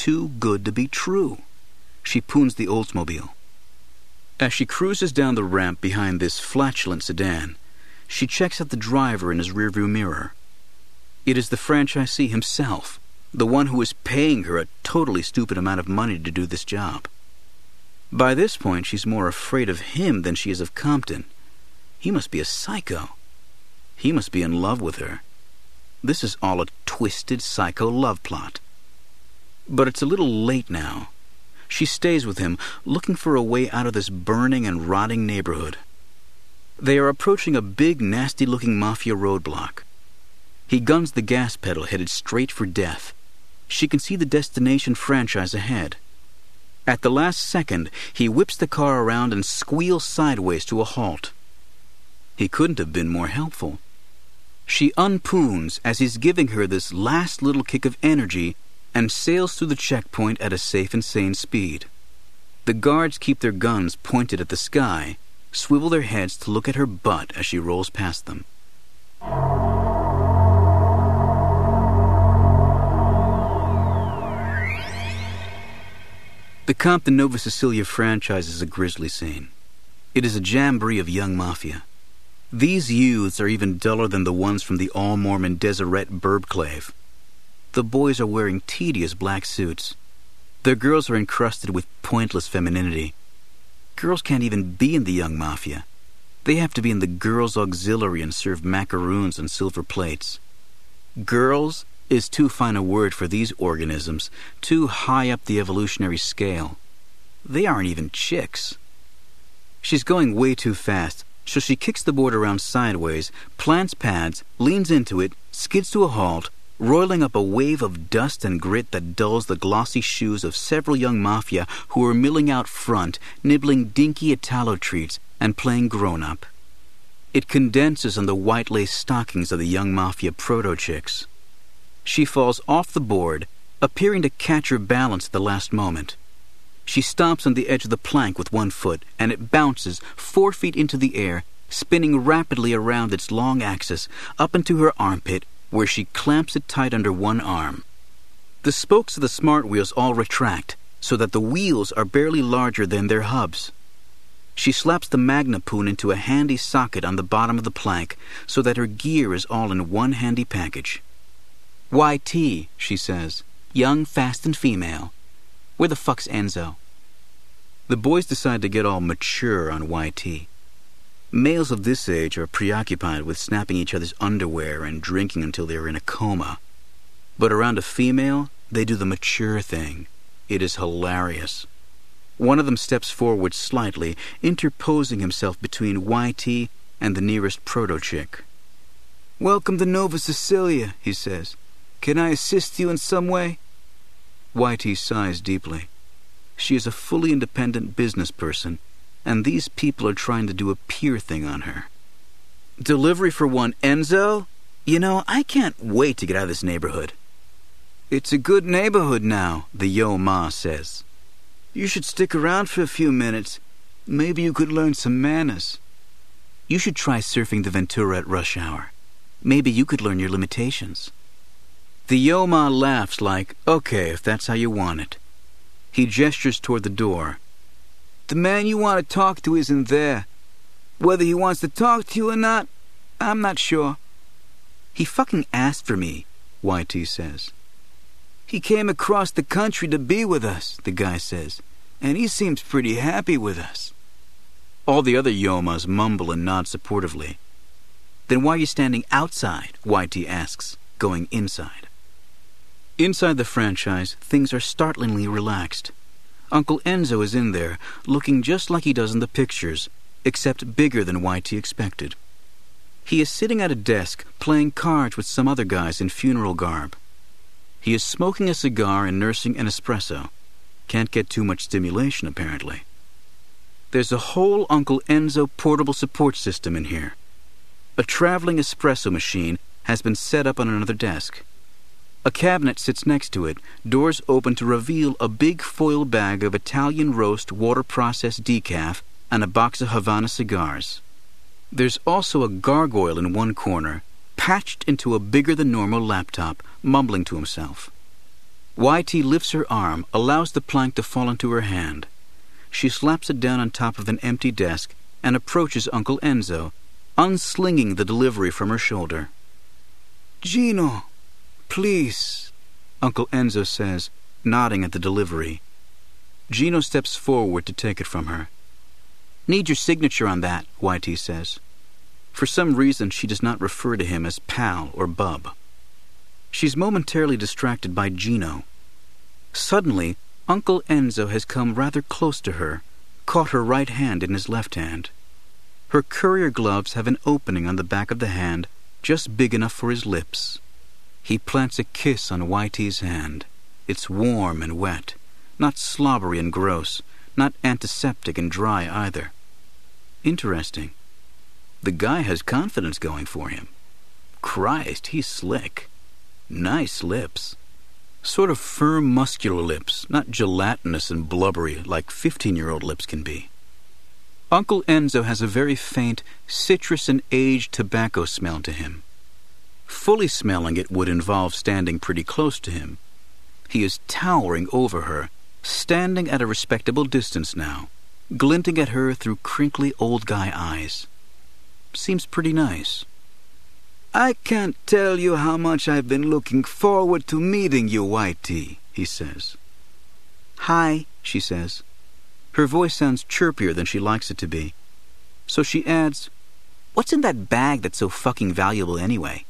too good to be true. She poons the Oldsmobile. As she cruises down the ramp behind this flatulent sedan, she checks out the driver in his rearview mirror. It is the franchisee himself, the one who is paying her a totally stupid amount of money to do this job. By this point, she's more afraid of him than she is of Compton. He must be a psycho. He must be in love with her. This is all a twisted psycho love plot. But it's a little late now. She stays with him, looking for a way out of this burning and rotting neighborhood. They are approaching a big, nasty-looking mafia roadblock. He guns the gas pedal, headed straight for death. She can see the destination franchise ahead. At the last second, he whips the car around and squeals sideways to a halt. He couldn't have been more helpful. She unpoons as he's giving her this last little kick of energy and sails through the checkpoint at a safe and sane speed. The guards keep their guns pointed at the sky, swivel their heads to look at her butt as she rolls past them. The Compton Nova Cecilia franchise is a grisly scene. It is a jamboree of young mafia. These youths are even duller than the ones from the all-Mormon Deseret Burbclave. The boys are wearing tedious black suits. Their girls are encrusted with pointless femininity. Girls can't even be in the young mafia. They have to be in the girls' auxiliary and serve macaroons on silver plates. Girls is too fine a word for these organisms, too high up the evolutionary scale. They aren't even chicks. She's going way too fast, so she kicks the board around sideways, plants pads, leans into it, skids to a halt, roiling up a wave of dust and grit that dulls the glossy shoes of several young mafia who are milling out front, nibbling dinky Italo treats and playing grown-up. It condenses on the white lace stockings of the young mafia proto-chicks. She falls off the board, appearing to catch her balance at the last moment. She stomps on the edge of the plank with one foot, and it bounces 4 feet into the air, spinning rapidly around its long axis, up into her armpit, where she clamps it tight under one arm. The spokes of the smart wheels all retract, so that the wheels are barely larger than their hubs. She slaps the Magnapoon into a handy socket on the bottom of the plank, so that her gear is all in one handy package. YT, she says. Young, fast, and female. Where the fuck's Enzo? The boys decide to get all mature on YT. Males of this age are preoccupied with snapping each other's underwear and drinking until they are in a coma. But around a female, they do the mature thing. It is hilarious. One of them steps forward slightly, interposing himself between YT and the nearest proto-chick. "Welcome to Nova Cecilia," he says. "Can I assist you in some way?" YT sighs deeply. She is a fully independent business person, and these people are trying to do a peer thing on her. "Delivery for one Enzo? You know, I can't wait to get out of this neighborhood." "It's a good neighborhood now," the Yo Ma says. "You should stick around for a few minutes. Maybe you could learn some manners." "You should try surfing the Ventura at rush hour. Maybe you could learn your limitations." The Yo Ma laughs like, "Okay, if that's how you want it." He gestures toward the door. "The man you want to talk to isn't there. Whether he wants to talk to you or not, I'm not sure." "He fucking asked for me," YT says. "He came across the country to be with us," the guy says, "and he seems pretty happy with us." All the other Yomas mumble and nod supportively. "Then why are you standing outside?" YT asks, going inside. Inside the franchise, things are startlingly relaxed. Uncle Enzo is in there, looking just like he does in the pictures, except bigger than YT expected. He is sitting at a desk, playing cards with some other guys in funeral garb. He is smoking a cigar and nursing an espresso. Can't get too much stimulation, apparently. There's a whole Uncle Enzo portable support system in here. A traveling espresso machine has been set up on another desk. A cabinet sits next to it, doors open to reveal a big foil bag of Italian roast water-processed decaf and a box of Havana cigars. There's also a gargoyle in one corner, patched into a bigger-than-normal laptop, mumbling to himself. YT lifts her arm, allows the plank to fall into her hand. She slaps it down on top of an empty desk and approaches Uncle Enzo, unslinging the delivery from her shoulder. "Gino, please," Uncle Enzo says, nodding at the delivery. Gino steps forward to take it from her. "Need your signature on that," YT says. For some reason, she does not refer to him as pal or bub. She's momentarily distracted by Gino. Suddenly, Uncle Enzo has come rather close to her, caught her right hand in his left hand. Her courier gloves have an opening on the back of the hand just big enough for his lips. He plants a kiss on YT's hand. It's warm and wet, not slobbery and gross, not antiseptic and dry either. Interesting. The guy has confidence going for him. Christ, he's slick. Nice lips. Sort of firm, muscular lips, not gelatinous and blubbery like 15-year-old lips can be. Uncle Enzo has a very faint citrus and aged tobacco smell to him. Fully smelling it would involve standing pretty close to him. He is towering over her, standing at a respectable distance now, glinting at her through crinkly old guy eyes. Seems pretty nice. "I can't tell you how much I've been looking forward to meeting you, YT," he says. "Hi," she says. Her voice sounds chirpier than she likes it to be. So she adds, "What's in that bag that's so fucking valuable anyway?"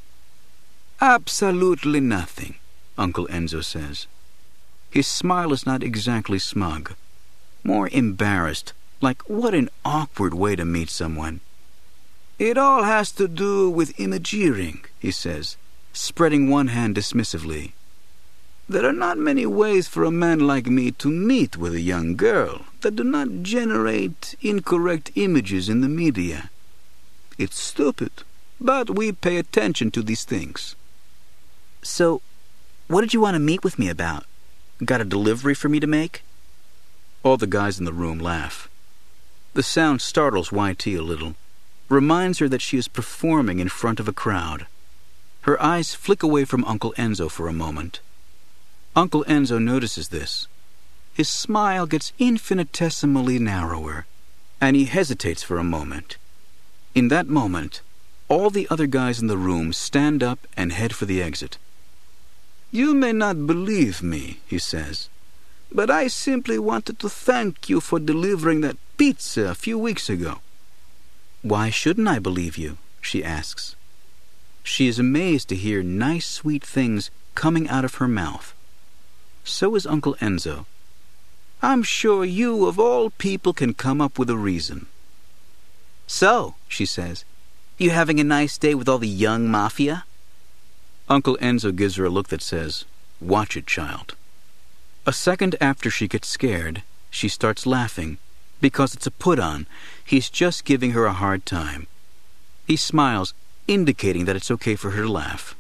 "Absolutely nothing," Uncle Enzo says. His smile is not exactly smug. More embarrassed, like what an awkward way to meet someone. "It all has to do with imageering," he says, spreading one hand dismissively. "There are not many ways for a man like me to meet with a young girl that do not generate incorrect images in the media. It's stupid, but we pay attention to these things." "So, what did you want to meet with me about? Got a delivery for me to make?" All the guys in the room laugh. The sound startles YT a little, reminds her that she is performing in front of a crowd. Her eyes flick away from Uncle Enzo for a moment. Uncle Enzo notices this. His smile gets infinitesimally narrower, and he hesitates for a moment. In that moment, all the other guys in the room stand up and head for the exit. "You may not believe me," he says, "but I simply wanted to thank you for delivering that pizza a few weeks ago." "Why shouldn't I believe you?" she asks. She is amazed to hear nice, sweet things coming out of her mouth. So is Uncle Enzo. "I'm sure you, of all people, can come up with a reason." "So," she says, "you having a nice day with all the young mafia?" Uncle Enzo gives her a look that says, "Watch it, child." A second after she gets scared, she starts laughing, because it's a put-on. He's just giving her a hard time. He smiles, indicating that it's okay for her to laugh.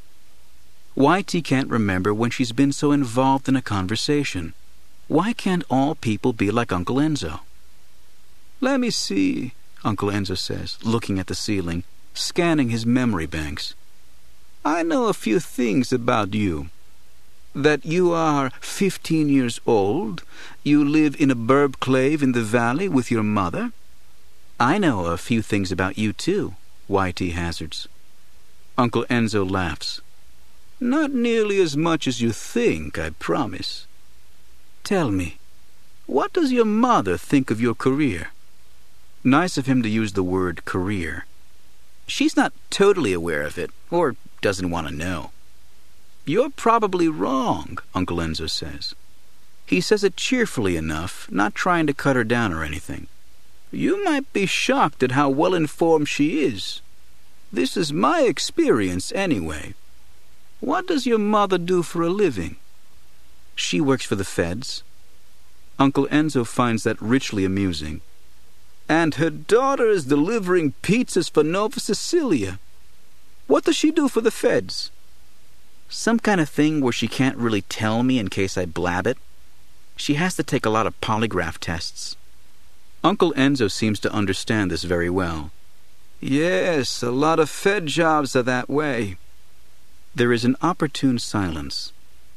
YT can't remember when she's been so involved in a conversation. Why can't all people be like Uncle Enzo? "Let me see," Uncle Enzo says, looking at the ceiling, scanning his memory banks. "I know a few things about you. That you are 15 years old, you live in a burbclave in the valley with your mother." "I know a few things about you too," YT hazards. Uncle Enzo laughs. "Not nearly as much as you think, I promise. Tell me, what does your mother think of your career?" Nice of him to use the word career. "She's not totally aware of it, or doesn't want to know." "You're probably wrong," Uncle Enzo says. He says it cheerfully enough, not trying to cut her down or anything. "You might be shocked at how well-informed she is. This is my experience anyway. What does your mother do for a living?" "She works for the feds." Uncle Enzo finds that richly amusing. "And her daughter is delivering pizzas for Nova Sicilia. What does she do for the feds?" "Some kind of thing where she can't really tell me in case I blab it. She has to take a lot of polygraph tests." Uncle Enzo seems to understand this very well. "Yes, a lot of Fed jobs are that way." There is an opportune silence.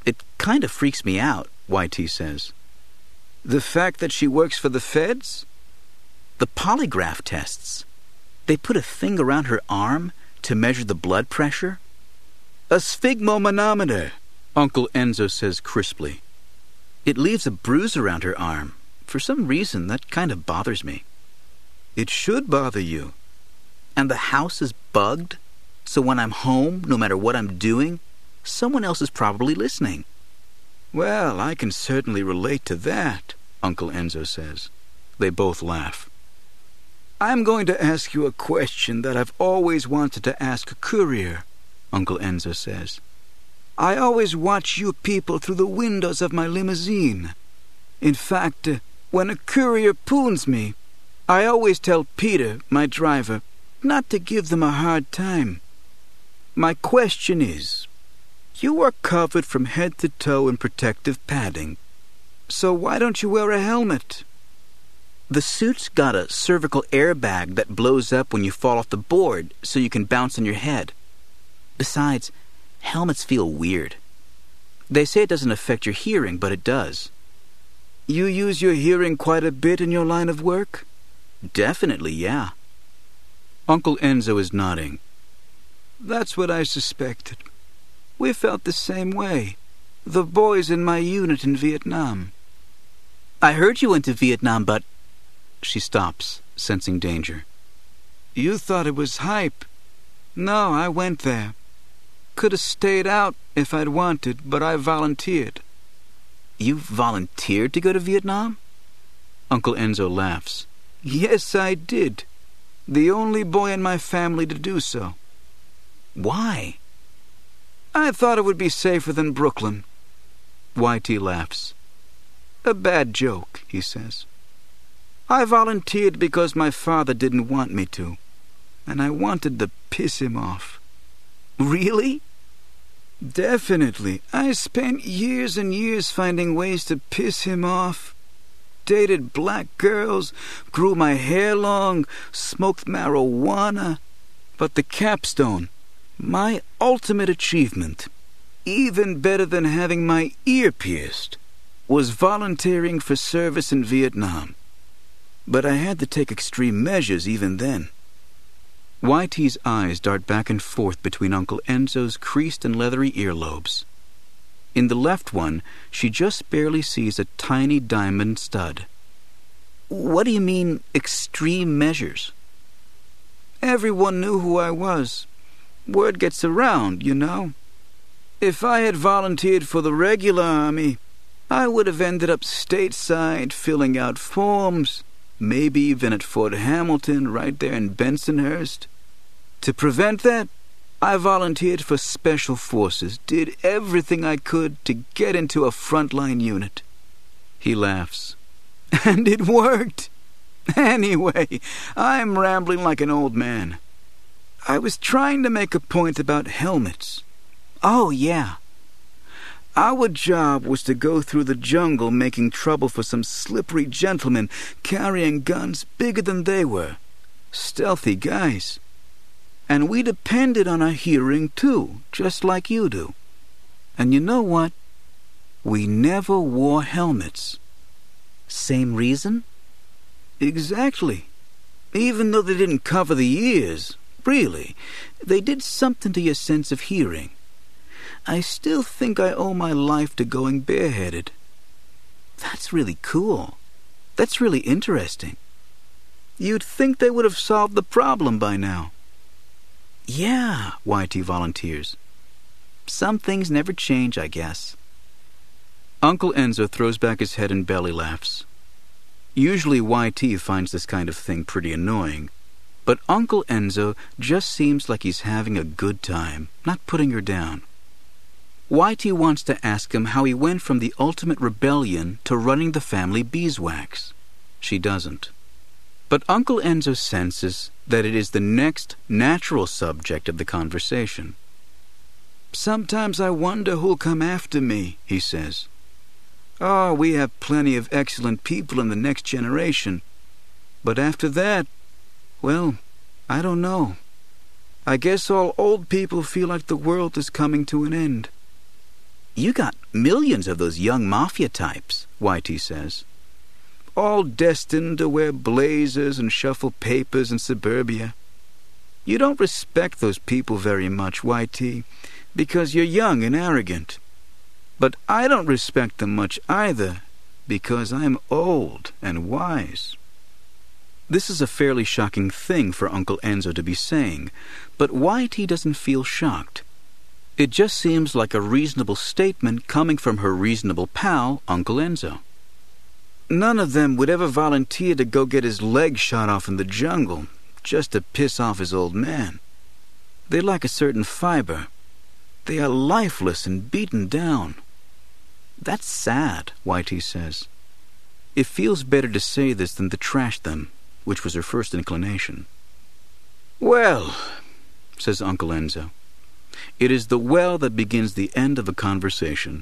It kind of freaks me out, YT says. The fact that she works for the feds? The polygraph tests. They put a thing around her arm to measure the blood pressure. A sphygmomanometer, Uncle Enzo says crisply. It leaves a bruise around her arm. For some reason, that kind of bothers me. It should bother you. And the house is bugged, so when I'm home, no matter what I'm doing, someone else is probably listening. Well, I can certainly relate to that, Uncle Enzo says. They both laugh. I'm going to ask you a question that I've always wanted to ask a courier, Uncle Enzo says. I always watch you people through the windows of my limousine. In fact, when a courier poons me, I always tell Peter, my driver, not to give them a hard time. My question is, you are covered from head to toe in protective padding, so why don't you wear a helmet? The suit's got a cervical airbag that blows up when you fall off the board so you can bounce on your head. Besides, helmets feel weird. They say it doesn't affect your hearing, but it does. You use your hearing quite a bit in your line of work? Definitely, yeah. Uncle Enzo is nodding. That's what I suspected. We felt the same way. The boys in my unit in Vietnam. I heard you went to Vietnam, but... She stops, sensing danger. You thought it was hype. No, I went there. Could have stayed out if I'd wanted, but I volunteered. You volunteered to go to Vietnam? Uncle Enzo laughs. Yes, I did. The only boy in my family to do so. Why? I thought it would be safer than Brooklyn. YT laughs. A bad joke, he says. I volunteered because my father didn't want me to, and I wanted to piss him off. Really? Definitely. I spent years and years finding ways to piss him off. Dated black girls, grew my hair long, smoked marijuana. But the capstone, my ultimate achievement, even better than having my ear pierced, was volunteering for service in Vietnam. But I had to take extreme measures even then. YT's eyes dart back and forth between Uncle Enzo's creased and leathery earlobes. In the left one, she just barely sees a tiny diamond stud. What do you mean, extreme measures? Everyone knew who I was. Word gets around, you know. If I had volunteered for the regular army, I would have ended up stateside filling out forms, maybe even at Fort Hamilton right there in Bensonhurst. To prevent that, I volunteered for Special Forces, did everything I could to get into a frontline unit. He laughs. And it worked. Anyway, I'm rambling like an old man. I was trying to make a point about helmets. Oh, yeah. Our job was to go through the jungle making trouble for some slippery gentlemen carrying guns bigger than they were. Stealthy guys. And we depended on our hearing, too, just like you do. And you know what? We never wore helmets. Same reason? Exactly. Even though they didn't cover the ears, really, they did something to your sense of hearing. I still think I owe my life to going bareheaded. That's really cool. That's really interesting. You'd think they would have solved the problem by now. Yeah, YT volunteers. Some things never change, I guess. Uncle Enzo throws back his head and belly laughs. Usually YT finds this kind of thing pretty annoying, but Uncle Enzo just seems like he's having a good time, not putting her down. YT wants to ask him how he went from the ultimate rebellion to running the family beeswax. She doesn't. But Uncle Enzo senses that it is the next natural subject of the conversation. Sometimes I wonder who'll come after me, he says. Oh, we have plenty of excellent people in the next generation. But after that, well, I don't know. I guess all old people feel like the world is coming to an end. You got millions of those young mafia types, YT says. All destined to wear blazers and shuffle papers in suburbia. You don't respect those people very much, YT, because you're young and arrogant. But I don't respect them much either, because I'm old and wise. This is a fairly shocking thing for Uncle Enzo to be saying, but YT doesn't feel shocked. It just seems like a reasonable statement coming from her reasonable pal, Uncle Enzo. None of them would ever volunteer to go get his leg shot off in the jungle, just to piss off his old man. They lack a certain fiber. They are lifeless and beaten down. That's sad, YT says. It feels better to say this than to trash them, which was her first inclination. Well, says Uncle Enzo, it is the well that begins the end of a conversation.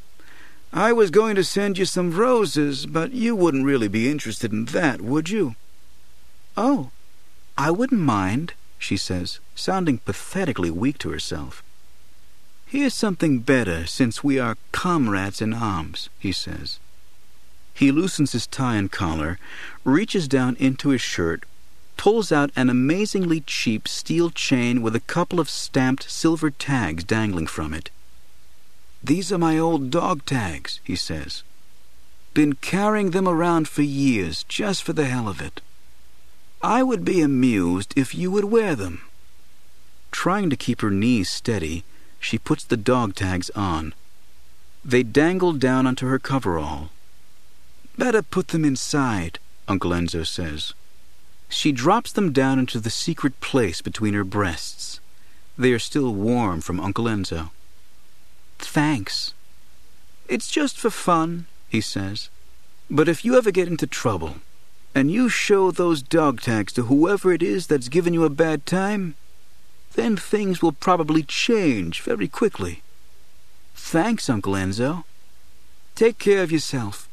I was going to send you some roses, but you wouldn't really be interested in that, would you? Oh, I wouldn't mind, she says, sounding pathetically weak to herself. Here's something better, since we are comrades in arms, he says. He loosens his tie and collar, reaches down into his shirt, pulls out an amazingly cheap steel chain with a couple of stamped silver tags dangling from it. These are my old dog tags, he says. Been carrying them around for years, just for the hell of it. I would be amused if you would wear them. Trying to keep her knees steady, she puts the dog tags on. They dangle down onto her coverall. Better put them inside, Uncle Enzo says. She drops them down into the secret place between her breasts. They are still warm from Uncle Enzo. Thanks. It's just for fun, he says. But if you ever get into trouble, and you show those dog tags to whoever it is that's given you a bad time, then things will probably change very quickly. Thanks, Uncle Enzo. Take care of yourself.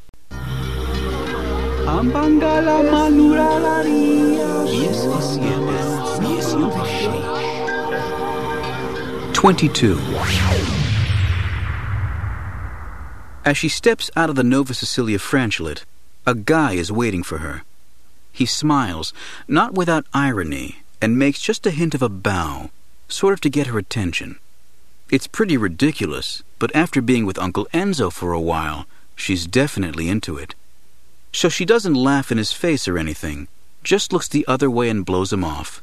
22. As she steps out of the Nova Sicilia franchlet, a guy is waiting for her. He smiles, not without irony, and makes just a hint of a bow, sort of to get her attention. It's pretty ridiculous, but after being with Uncle Enzo for a while, she's definitely into it. So she doesn't laugh in his face or anything, just looks the other way and blows him off.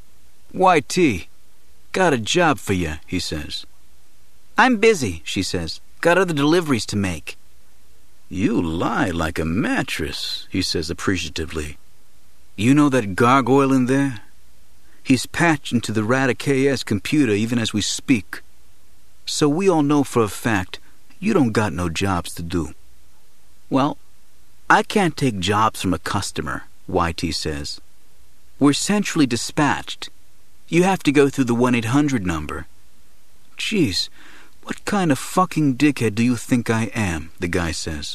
YT, got a job for you, he says. I'm busy, she says. Got other deliveries to make. You lie like a mattress, he says appreciatively. You know that gargoyle in there? He's patched into the Radic-KS computer even as we speak. So we all know for a fact you don't got no jobs to do. Well, I can't take jobs from a customer, YT says. We're centrally dispatched. You have to go through the 1-800 number. Jeez, what kind of fucking dickhead do you think I am, the guy says.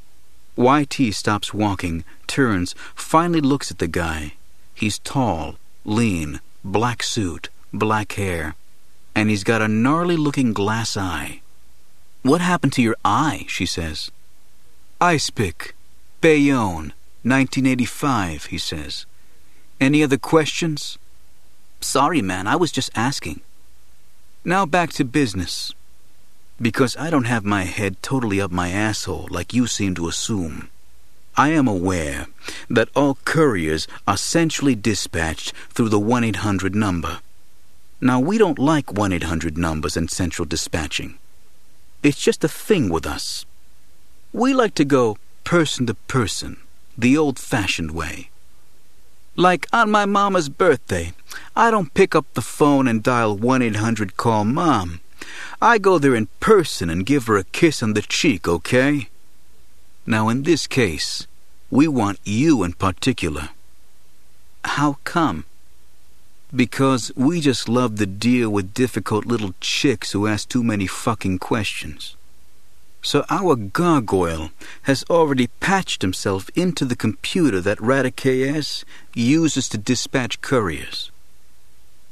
YT stops walking, turns, finally looks at the guy. He's tall, lean, black suit, black hair, and he's got a gnarly-looking glass eye. What happened to your eye, she says. Ice pick, Bayonne, 1985, he says. Any other questions? Sorry, man, I was just asking. Now back to business. Because I don't have my head totally up my asshole like you seem to assume. I am aware that all couriers are centrally dispatched through the 1-800 number. Now, we don't like 1-800 numbers and central dispatching. It's just a thing with us. We like to go person to person, the old-fashioned way. Like on my mama's birthday, I don't pick up the phone and dial 1-800 call mom. I go there in person and give her a kiss on the cheek, okay? Now, in this case, we want you in particular. How come? Because we just love to deal with difficult little chicks who ask too many fucking questions. So our gargoyle has already patched himself into the computer that Radic-KS uses to dispatch couriers.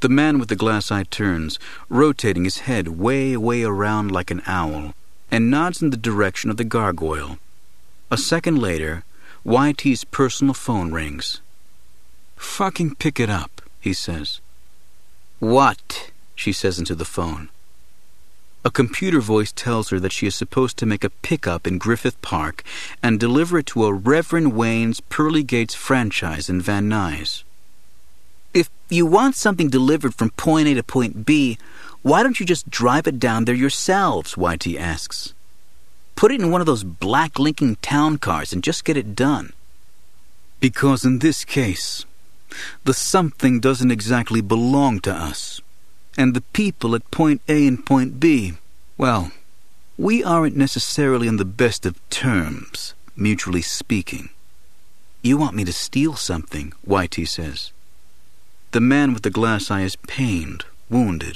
The man with the glass eye turns, rotating his head way around like an owl, and nods in the direction of the gargoyle. A second later, YT's personal phone rings. "Fucking pick it up," he says. "What?" she says into the phone. A computer voice tells her that she is supposed to make a pickup in Griffith Park and deliver it to a Reverend Wayne's Pearly Gates franchise in Van Nuys. "If you want something delivered from point A to point B, why don't you just drive it down there yourselves?" YT asks. "Put it in one of those black Lincoln town cars and just get it done." "Because in this case, the something doesn't exactly belong to us. And the people at point A and point B, well, we aren't necessarily on the best of terms, mutually speaking." "You want me to steal something," YT says. The man with the glass eye is pained, wounded.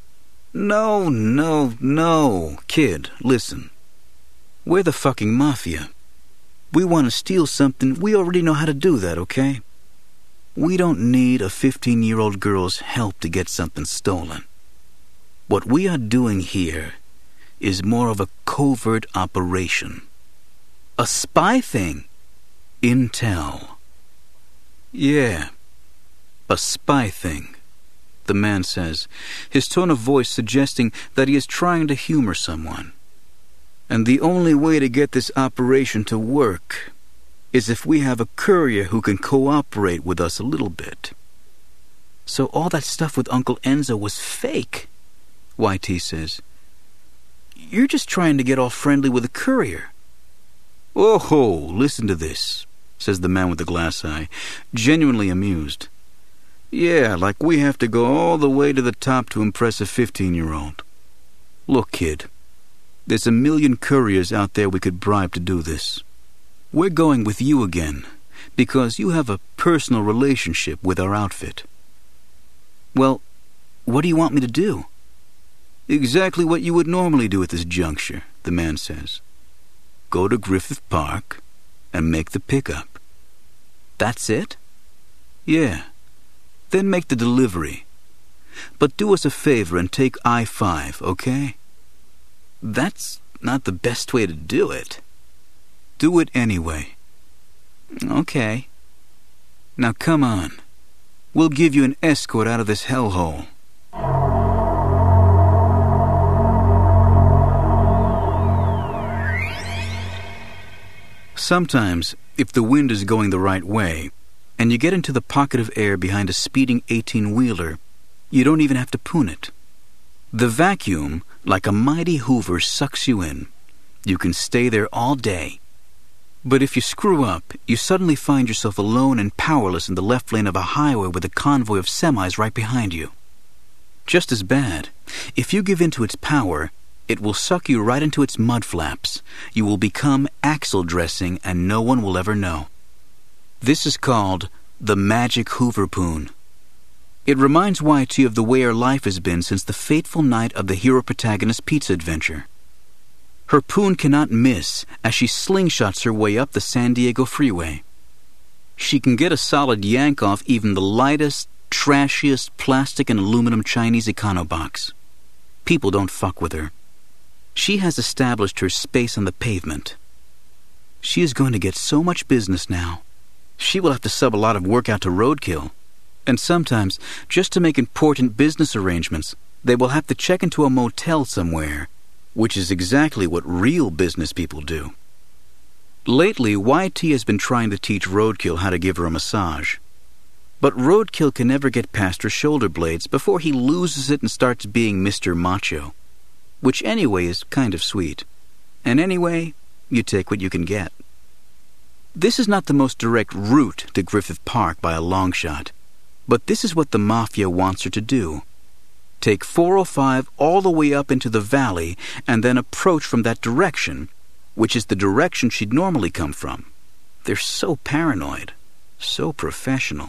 No, kid, listen. We're the fucking mafia. We want to steal something, we already know how to do that, okay? We don't need a 15-year-old girl's help to get something stolen. What we are doing here is more of a covert operation. A spy thing. Intel. Yeah, a spy thing, the man says, his tone of voice suggesting that he is trying to humor someone. And the only way to get this operation to work is if we have a courier who can cooperate with us a little bit. So all that stuff with Uncle Enzo was fake, YT says. You're just trying to get all friendly with a courier. Oh, listen to this, says the man with the glass eye, genuinely amused. Yeah, like we have to go all the way to the top to impress a 15-year-old. Look, kid, there's a million couriers out there we could bribe to do this. We're going with you again, because you have a personal relationship with our outfit. Well, what do you want me to do? Exactly what you would normally do at this juncture, the man says. Go to Griffith Park and make the pickup. That's it? Yeah. Then make the delivery. But do us a favor and take I-5, okay? That's not the best way to do it. Do it anyway. Okay. Now come on. We'll give you an escort out of this hellhole. Sometimes, if the wind is going the right way, and you get into the pocket of air behind a speeding 18-wheeler, you don't even have to poon it. The vacuum, like a mighty Hoover, sucks you in. You can stay there all day. But if you screw up, you suddenly find yourself alone and powerless in the left lane of a highway with a convoy of semis right behind you. Just as bad, if you give in to its power, it will suck you right into its mud flaps. You will become axle dressing and no one will ever know. This is called the magic Hoover poon. It reminds YT of the way her life has been since the fateful night of the hero protagonist's pizza adventure. Her poon cannot miss as she slingshots her way up the San Diego freeway. She can get a solid yank off even the lightest, trashiest plastic and aluminum Chinese econobox. People don't fuck with her. She has established her space on the pavement. She is going to get so much business now. She will have to sub a lot of work out to Roadkill. And sometimes, just to make important business arrangements, they will have to check into a motel somewhere, which is exactly what real business people do. Lately, YT has been trying to teach Roadkill how to give her a massage. But Roadkill can never get past her shoulder blades before he loses it and starts being Mr. Macho. Which anyway is kind of sweet. And anyway, you take what you can get. This is not the most direct route to Griffith Park by a long shot, but this is what the Mafia wants her to do. Take 405 all the way up into the valley and then approach from that direction, which is the direction she'd normally come from. They're so paranoid, so professional.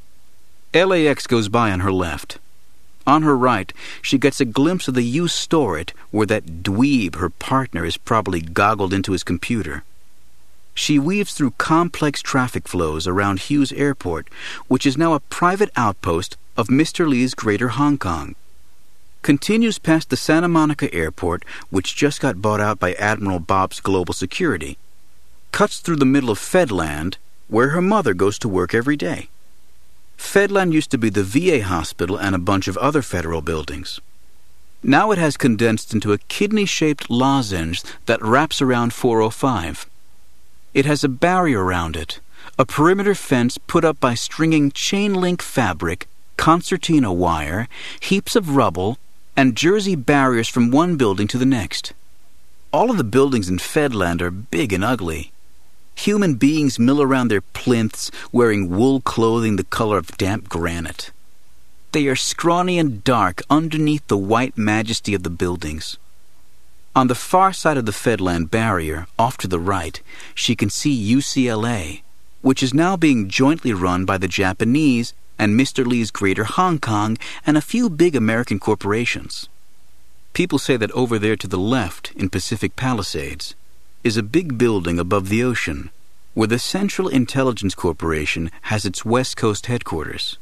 LAX goes by on her left. On her right, she gets a glimpse of the used store where that dweeb, her partner, is probably goggled into his computer. She weaves through complex traffic flows around Hughes Airport, which is now a private outpost of Mr. Lee's Greater Hong Kong. Continues past the Santa Monica Airport, which just got bought out by Admiral Bob's Global Security. Cuts through the middle of Fedland, where her mother goes to work every day. Fedland used to be the VA hospital and a bunch of other federal buildings. Now it has condensed into a kidney-shaped lozenge that wraps around 405. It has a barrier around it, a perimeter fence put up by stringing chain-link fabric, concertina wire, heaps of rubble, and jersey barriers from one building to the next. All of the buildings in Fedland are big and ugly. Human beings mill around their plinths, wearing wool clothing the color of damp granite. They are scrawny and dark underneath the white majesty of the buildings. On the far side of the Fedland barrier, off to the right, she can see UCLA, which is now being jointly run by the Japanese and Mr. Lee's Greater Hong Kong and a few big American corporations. People say that over there to the left, in Pacific Palisades, is a big building above the ocean, where the Central Intelligence Corporation has its West Coast headquarters.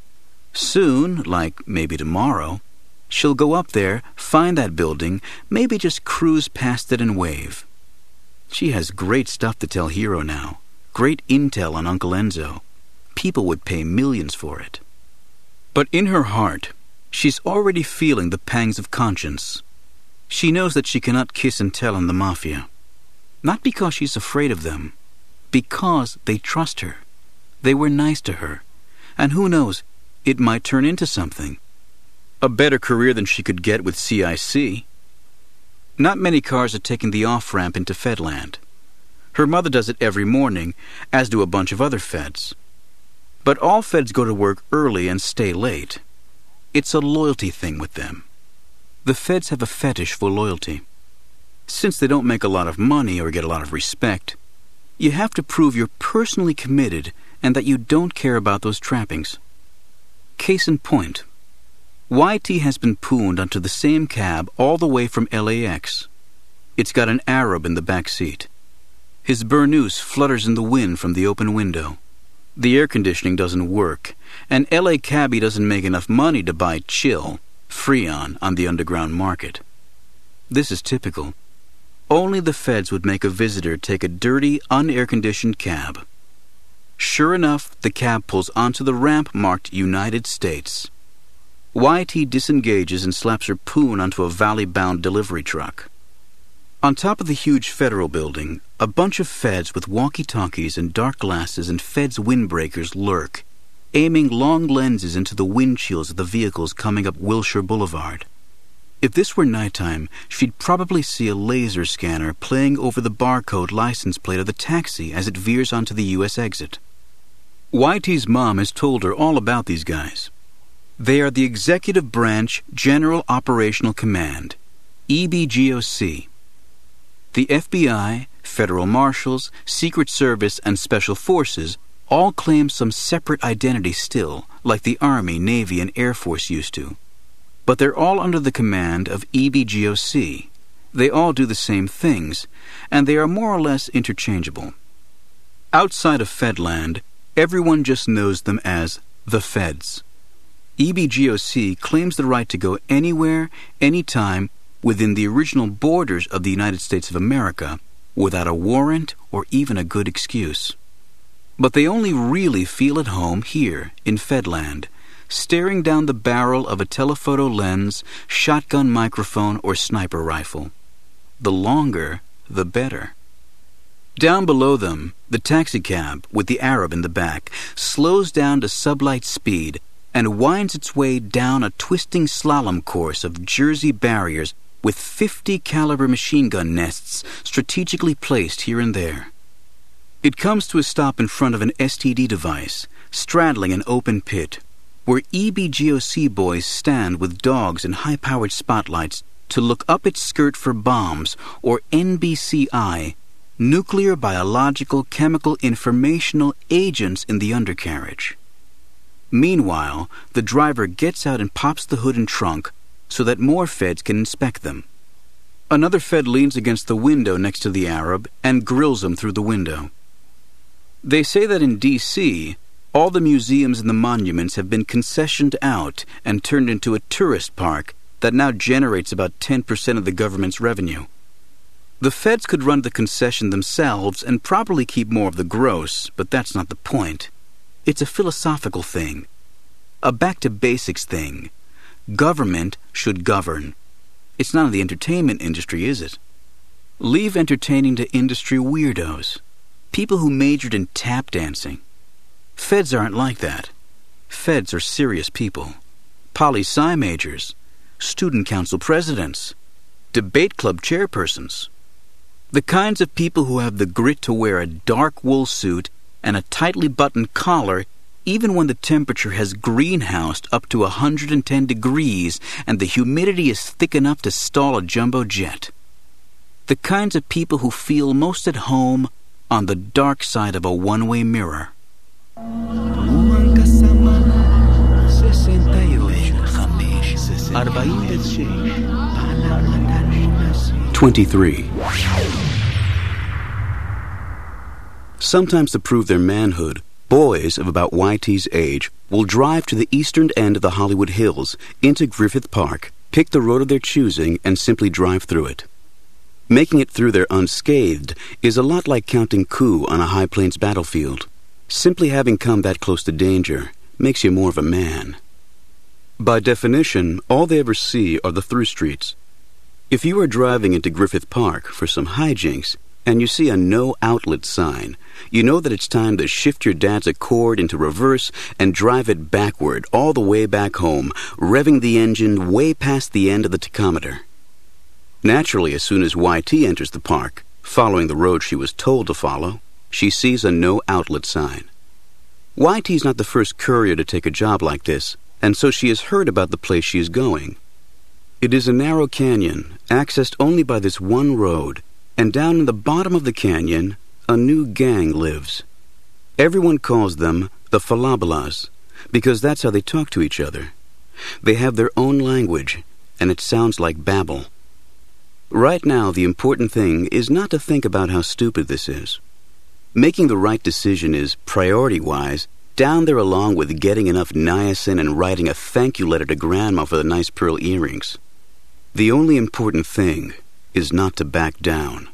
Soon, like maybe tomorrow, she'll go up there, find that building, maybe just cruise past it and wave. She has great stuff to tell Hiro now, great intel on Uncle Enzo. People would pay millions for it. But in her heart, she's already feeling the pangs of conscience. She knows that she cannot kiss and tell on the Mafia. Not because she's afraid of them, because they trust her. They were nice to her. And who knows, it might turn into something. A better career than she could get with CIC. Not many cars are taking the off-ramp into Fedland. Her mother does it every morning, as do a bunch of other feds. But all feds go to work early and stay late. It's a loyalty thing with them. The feds have a fetish for loyalty. Since they don't make a lot of money or get a lot of respect, you have to prove you're personally committed and that you don't care about those trappings. Case in point, YT has been pooned onto the same cab all the way from LAX. It's got an Arab in the back seat. His burnous flutters in the wind from the open window. The air conditioning doesn't work, and LA cabbie doesn't make enough money to buy Chill, Freon, on the underground market. This is typical. Only the feds would make a visitor take a dirty, unair-conditioned cab. Sure enough, the cab pulls onto the ramp marked United States. YT disengages and slaps her poon onto a valley-bound delivery truck. On top of the huge federal building, a bunch of feds with walkie-talkies and dark glasses and feds windbreakers lurk, aiming long lenses into the windshields of the vehicles coming up Wilshire Boulevard. If this were nighttime, she'd probably see a laser scanner playing over the barcode license plate of the taxi as it veers onto the U.S. exit. YT's mom has told her all about these guys. They are the Executive Branch General Operational Command, EBGOC. The FBI, Federal Marshals, Secret Service, and Special Forces all claim some separate identity still, like the Army, Navy, and Air Force used to. But they're all under the command of EBGOC. They all do the same things, and they are more or less interchangeable. Outside of Fedland, everyone just knows them as the Feds. EBGOC claims the right to go anywhere, anytime, within the original borders of the United States of America, without a warrant or even a good excuse. But they only really feel at home here in Fedland, staring down the barrel of a telephoto lens, shotgun microphone, or sniper rifle. The longer, the better. Down below them, the taxicab, with the Arab in the back, slows down to sublight speed and winds its way down a twisting slalom course of Jersey barriers with 50 caliber machine gun nests strategically placed here and there. It comes to a stop in front of an STD device, straddling an open pit, where EBGOC boys stand with dogs and high-powered spotlights to look up its skirt for bombs, or NBCI, nuclear, biological, chemical, informational agents in the undercarriage. Meanwhile, the driver gets out and pops the hood and trunk so that more feds can inspect them. Another Fed leans against the window next to the Arab and grills him through the window. They say that in D.C., all the museums and the monuments have been concessioned out and turned into a tourist park that now generates about 10% of the government's revenue. The feds could run the concession themselves and probably keep more of the gross, but that's not the point. It's a philosophical thing. A back-to-basics thing. Government should govern. It's not in the entertainment industry, is it? Leave entertaining to industry weirdos. People who majored in tap dancing. Feds aren't like that. Feds are serious people. Poli-sci majors. Student council presidents. Debate club chairpersons. The kinds of people who have the grit to wear a dark wool suit and a tightly buttoned collar even when the temperature has greenhoused up to 110 degrees and the humidity is thick enough to stall a jumbo jet. The kinds of people who feel most at home on the dark side of a one-way mirror. 23. Sometimes to prove their manhood, boys of about YT's age will drive to the eastern end of the Hollywood Hills into Griffith Park, pick the road of their choosing, and simply drive through it. Making it through there unscathed is a lot like counting coup on a high plains battlefield. Simply having come that close to danger makes you more of a man. By definition, all they ever see are the through streets. If you are driving into Griffith Park for some hijinks and you see a no outlet sign, you know that it's time to shift your dad's Accord into reverse and drive it backward all the way back home, revving the engine way past the end of the tachometer. Naturally, as soon as YT enters the park, following the road she was told to follow, she sees a no outlet sign. YT's not the first courier to take a job like this, and so she has heard about the place she is going. It is a narrow canyon, accessed only by this one road, and down in the bottom of the canyon, a new gang lives. Everyone calls them the Falabalas, because that's how they talk to each other. They have their own language, and it sounds like babble. Right now, the important thing is not to think about how stupid this is. Making the right decision is, priority-wise, down there along with getting enough niacin and writing a thank you letter to Grandma for the nice pearl earrings. The only important thing is not to back down.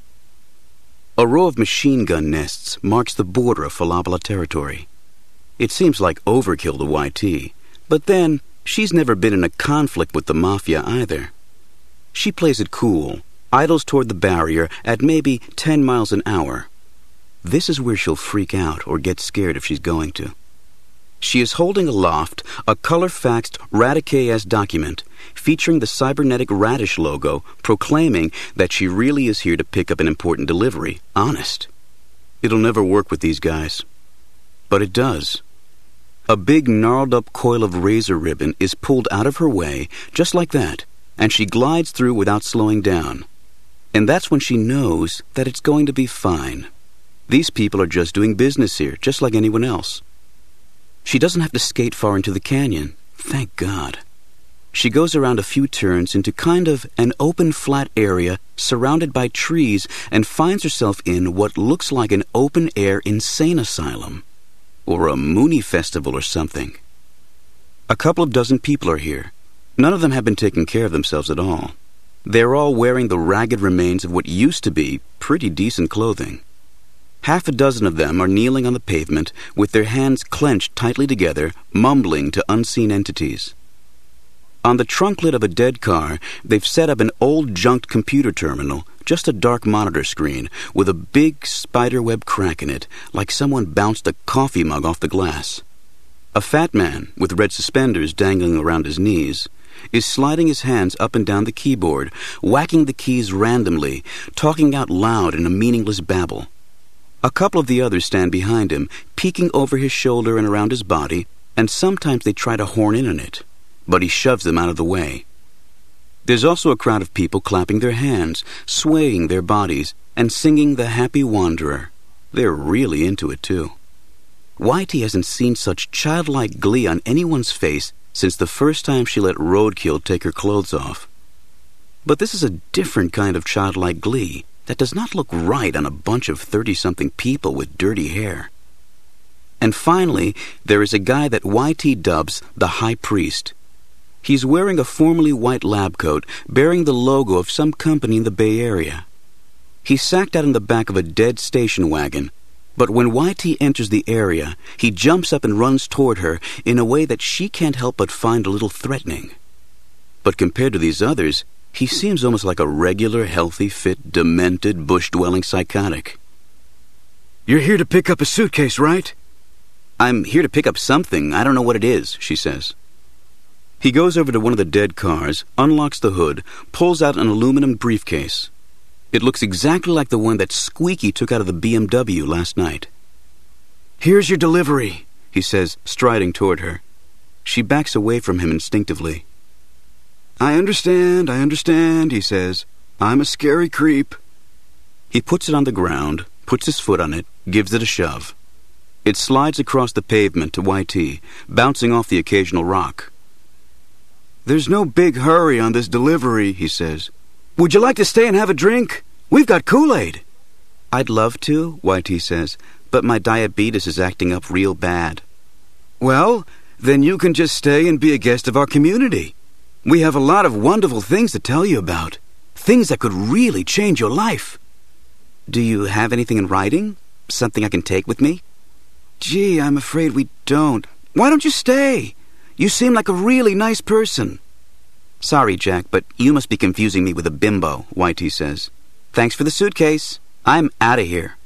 A row of machine gun nests marks the border of Falabala territory. It seems like overkill to YT, but then she's never been in a conflict with the mafia either. She plays it cool, idles toward the barrier at maybe 10 miles an hour. This is where she'll freak out or get scared if she's going to. She is holding aloft a color-faxed Radicay-S document featuring the cybernetic Radish logo proclaiming that she really is here to pick up an important delivery. Honest. It'll never work with these guys. But it does. A big gnarled-up coil of razor ribbon is pulled out of her way, just like that, and she glides through without slowing down. And that's when she knows that it's going to be fine. These people are just doing business here, just like anyone else. She doesn't have to skate far into the canyon. Thank God. She goes around a few turns into kind of an open flat area surrounded by trees and finds herself in what looks like an open-air insane asylum. Or a Mooney festival or something. A couple of dozen people are here. None of them have been taking care of themselves at all. They're all wearing the ragged remains of what used to be pretty decent clothing. Half a dozen of them are kneeling on the pavement with their hands clenched tightly together, mumbling to unseen entities. On the trunk lid of a dead car, they've set up an old junked computer terminal, just a dark monitor screen, with a big spiderweb crack in it, like someone bounced a coffee mug off the glass. A fat man, with red suspenders dangling around his knees, is sliding his hands up and down the keyboard, whacking the keys randomly, talking out loud in a meaningless babble. A couple of the others stand behind him, peeking over his shoulder and around his body, and sometimes they try to horn in on it, but he shoves them out of the way. There's also a crowd of people clapping their hands, swaying their bodies, and singing The Happy Wanderer. They're really into it, too. YT hasn't seen such childlike glee on anyone's face since the first time she let Roadkill take her clothes off. But this is a different kind of childlike glee that does not look right on a bunch of 30-something people with dirty hair. And finally, there is a guy that YT dubs the High Priest. He's wearing a formerly white lab coat bearing the logo of some company in the Bay Area. He's sacked out in the back of a dead station wagon, but when YT enters the area, he jumps up and runs toward her in a way that she can't help but find a little threatening. But compared to these others, he seems almost like a regular, healthy, fit, demented, bush-dwelling psychotic. "You're here to pick up a suitcase, right?" "I'm here to pick up something. I don't know what it is," she says. He goes over to one of the dead cars, unlocks the hood, pulls out an aluminum briefcase. It looks exactly like the one that Squeaky took out of the BMW last night. "Here's your delivery," he says, striding toward her. She backs away from him instinctively. I understand, he says. "I'm a scary creep." He puts it on the ground, puts his foot on it, gives it a shove. It slides across the pavement to YT, bouncing off the occasional rock. "There's no big hurry on this delivery," he says. "Would you like to stay and have a drink? We've got Kool-Aid." "I'd love to," YT says, "but my diabetes is acting up real bad." "Well, then you can just stay and be a guest of our community. We have a lot of wonderful things to tell you about. Things that could really change your life." "Do you have anything in writing? Something I can take with me?" "Gee, I'm afraid we don't. Why don't you stay? You seem like a really nice person." "Sorry, Jack, but you must be confusing me with a bimbo," YT says. "Thanks for the suitcase. I'm out of here."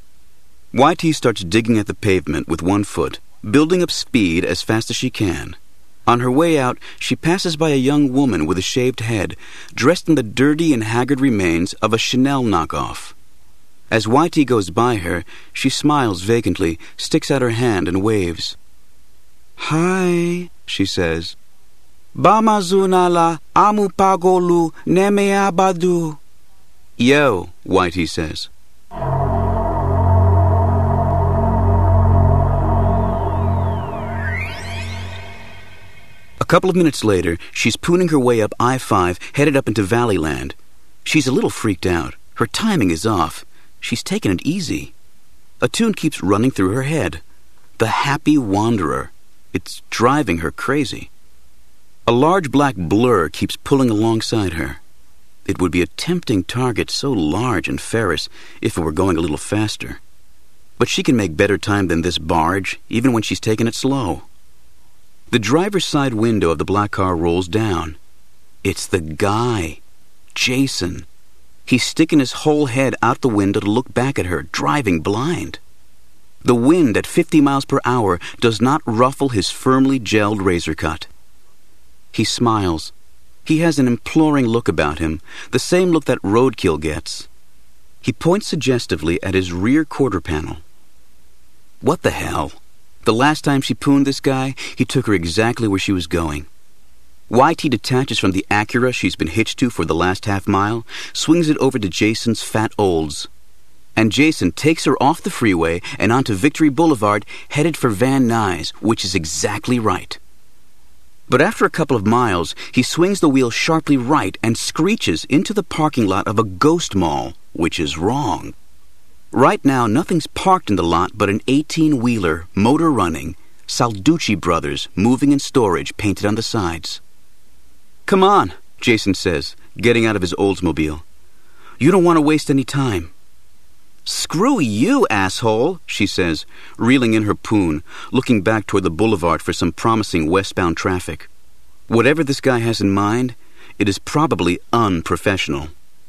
YT starts digging at the pavement with one foot, building up speed as fast as she can. On her way out, she passes by a young woman with a shaved head, dressed in the dirty and haggard remains of a Chanel knockoff. As YT goes by her, she smiles vacantly, sticks out her hand and waves. "Hi," she says. "Bamazunala amupagolu nemeabadu." "Yo," YT says. A couple of minutes later, she's pooning her way up I-5, headed up into Valleyland. She's a little freaked out. Her timing is off. She's taken it easy. A tune keeps running through her head. The Happy Wanderer. It's driving her crazy. A large black blur keeps pulling alongside her. It would be a tempting target so large and ferrous if it were going a little faster. But she can make better time than this barge, even when she's taking it slow. The driver's side window of the black car rolls down. It's the guy, Jason. He's sticking his whole head out the window to look back at her, driving blind. The wind at 50 miles per hour does not ruffle his firmly gelled razor cut. He smiles. He has an imploring look about him, the same look that roadkill gets. He points suggestively at his rear quarter panel. What the hell? The last time she pooned this guy, he took her exactly where she was going. YT detaches from the Acura she's been hitched to for the last half mile, swings it over to Jason's fat olds. And Jason takes her off the freeway and onto Victory Boulevard, headed for Van Nuys, which is exactly right. But after a couple of miles, he swings the wheel sharply right and screeches into the parking lot of a ghost mall, which is wrong. Right now, nothing's parked in the lot but an 18-wheeler, motor running, Salducci Brothers, moving and storage painted on the sides. "Come on," Jason says, getting out of his Oldsmobile. "You don't want to waste any time." "Screw you, asshole," she says, reeling in her poon, looking back toward the boulevard for some promising westbound traffic. Whatever this guy has in mind, it is probably unprofessional.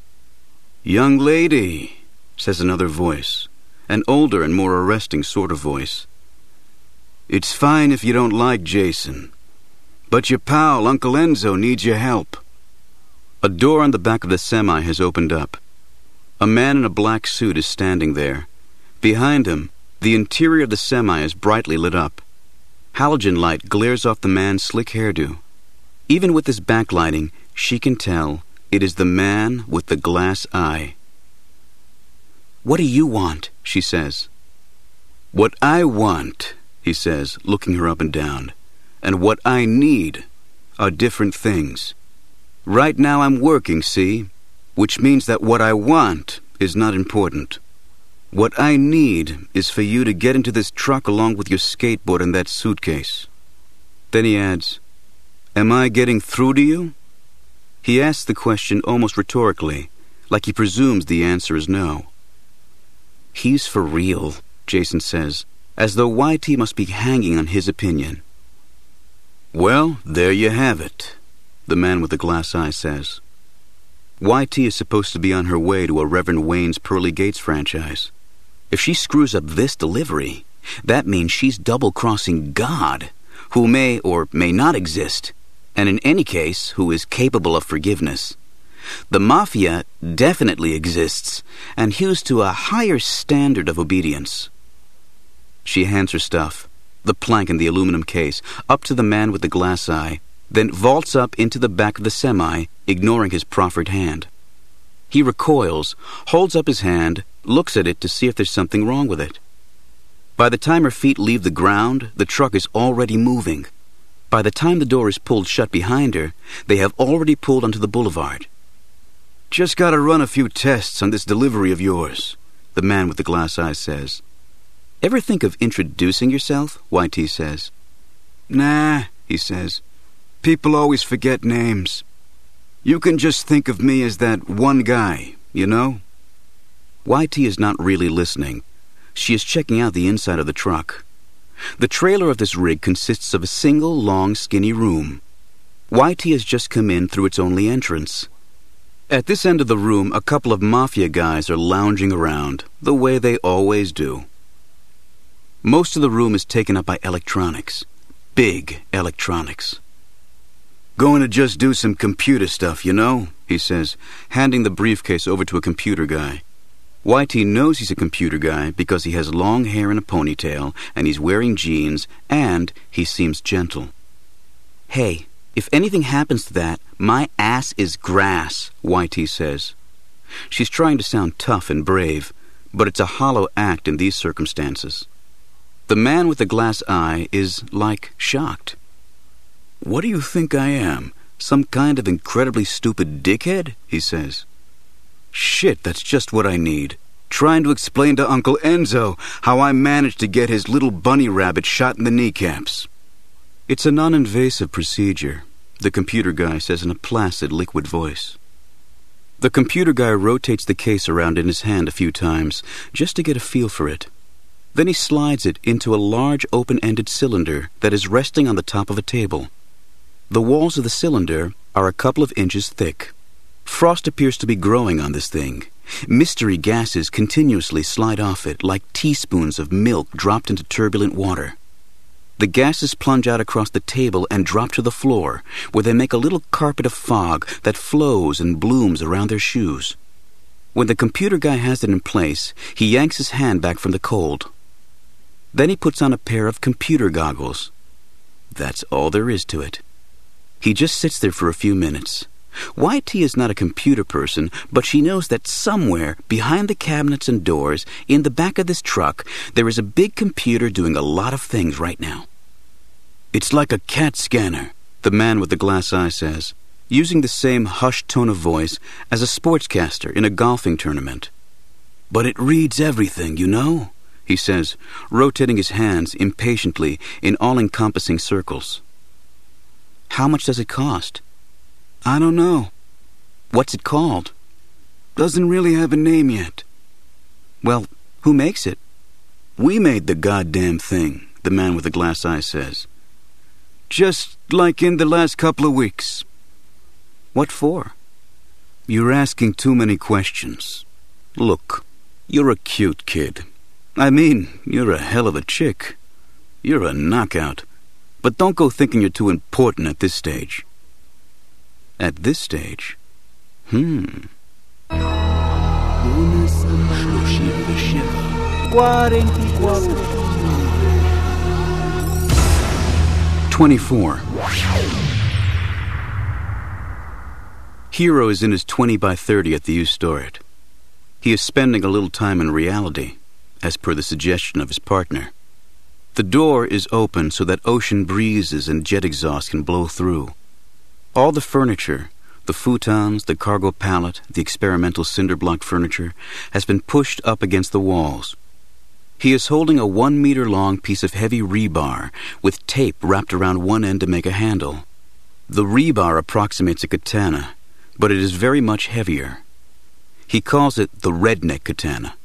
"Young lady," says another voice, an older and more arresting sort of voice. "It's fine if you don't like Jason, but your pal, Uncle Enzo, needs your help." A door on the back of the semi has opened up. A man in a black suit is standing there. Behind him, the interior of the semi is brightly lit up. Halogen light glares off the man's slick hairdo. Even with this backlighting, she can tell it is the man with the glass eye. "What do you want?" she says. "What I want," he says, looking her up and down, "and what I need are different things. Right now I'm working, see? Which means that what I want is not important. What I need is for you to get into this truck along with your skateboard and that suitcase. Then he adds, Am I getting through to you? He asks the question almost rhetorically, like he presumes the answer is no. He's for real, Jason says, as though YT must be hanging on his opinion. Well, there you have it, the man with the glass eye says. YT is supposed to be on her way to a Reverend Wayne's Pearly Gates franchise. If she screws up this delivery, that means she's double-crossing God, who may or may not exist, and in any case, who is capable of forgiveness. The Mafia definitely exists, and hews to a higher standard of obedience. She hands her stuff, the plank and the aluminum case, up to the man with the glass eye, then vaults up into the back of the semi, ignoring his proffered hand. He recoils, holds up his hand, looks at it to see if there's something wrong with it. By the time her feet leave the ground, the truck is already moving. By the time the door is pulled shut behind her, they have already pulled onto the boulevard. Just gotta run a few tests on this delivery of yours, the man with the glass eye says. Ever think of introducing yourself? YT says. Nah, he says. People always forget names. You can just think of me as that one guy, you know? YT is not really listening. She is checking out the inside of the truck. The trailer of this rig consists of a single, long, skinny room. YT has just come in through its only entrance. At this end of the room, a couple of Mafia guys are lounging around, the way they always do. Most of the room is taken up by electronics. Big electronics. Going to just do some computer stuff, you know, he says, handing the briefcase over to a computer guy. YT knows he's a computer guy because he has long hair and a ponytail, and he's wearing jeans, and he seems gentle. Hey, if anything happens to that, my ass is grass, YT says. She's trying to sound tough and brave, but it's a hollow act in these circumstances. The man with the glass eye is, shocked. What do you think I am? Some kind of incredibly stupid dickhead? He says. Shit, that's just what I need. Trying to explain to Uncle Enzo how I managed to get his little bunny rabbit shot in the kneecaps. It's a non-invasive procedure, the computer guy says in a placid, liquid voice. The computer guy rotates the case around in his hand a few times, just to get a feel for it. Then he slides it into a large open-ended cylinder that is resting on the top of a table. The walls of the cylinder are a couple of inches thick. Frost appears to be growing on this thing. Mystery gases continuously slide off it like teaspoons of milk dropped into turbulent water. The gases plunge out across the table and drop to the floor, where they make a little carpet of fog that flows and blooms around their shoes. When the computer guy has it in place, he yanks his hand back from the cold. Then he puts on a pair of computer goggles. That's all there is to it. He just sits there for a few minutes. YT is not a computer person, but she knows that somewhere behind the cabinets and doors, in the back of this truck, there is a big computer doing a lot of things right now. It's like a CAT scanner, the man with the glass eye says, using the same hushed tone of voice as a sportscaster in a golfing tournament. But it reads everything, you know, he says, rotating his hands impatiently in all-encompassing circles. How much does it cost? I don't know. What's it called? Doesn't really have a name yet. Well, who makes it? We made the goddamn thing, the man with the glass eye says. Just like in the last couple of weeks. What for? You're asking too many questions. Look, you're a cute kid. I mean, you're a hell of a chick. You're a knockout. But don't go thinking you're too important at this stage. At this stage? 24. Hero is in his 20 by 30 at the U-Store. He is spending a little time in reality, as per the suggestion of his partner. The door is open so that ocean breezes and jet exhaust can blow through. All the furniture, The futons, the cargo pallet, the experimental cinder block furniture has been pushed up against the walls. He is holding a 1-meter-long piece of heavy rebar with tape wrapped around one end to make a handle. The rebar approximates a katana, but it is very much heavier. He calls it the redneck katana.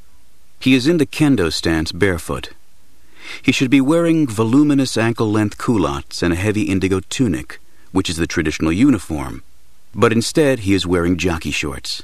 He is in the kendo stance barefoot. He should be wearing voluminous ankle-length culottes and a heavy indigo tunic, which is the traditional uniform, but instead he is wearing jockey shorts.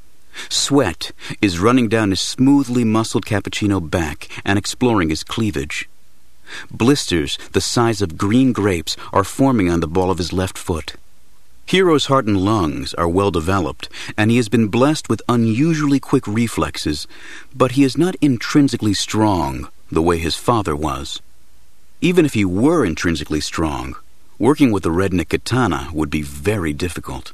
Sweat is running down his smoothly muscled cappuccino back and exploring his cleavage. Blisters the size of green grapes are forming on the ball of his left foot. Hiro's heart and lungs are well developed, and he has been blessed with unusually quick reflexes, but he is not intrinsically strong the way his father was. Even if he were intrinsically strong, working with the redneck katana would be very difficult.